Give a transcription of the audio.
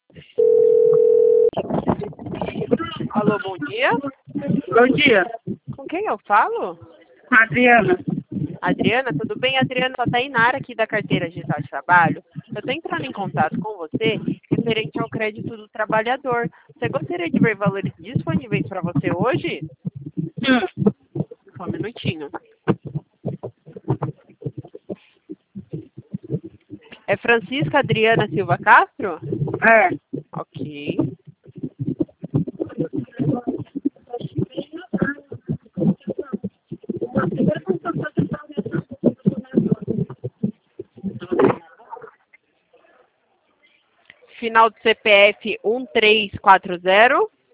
Alô, bom dia. Bom dia, Com quem eu falo? Adriana. Adriana, tudo bem? Adriana, só tá Inara aqui da Carteira Digital de Trabalho. Eu tô entrando em contato com você referente ao crédito do trabalhador. Você gostaria de ver valores disponíveis para você hoje? Só um minutinho. É Francisca Adriana Silva Castro? É, Ok. Final do CPF 1340.